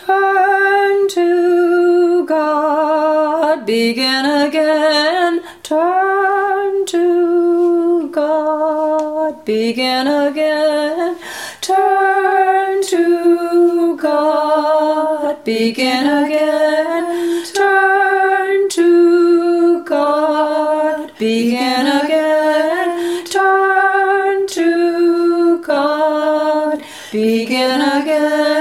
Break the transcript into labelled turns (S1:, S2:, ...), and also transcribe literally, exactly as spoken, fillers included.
S1: Turn to God, begin again. Turn to God, begin again. Turn to God, begin again. Turn to God, begin again. Turn to God, begin again.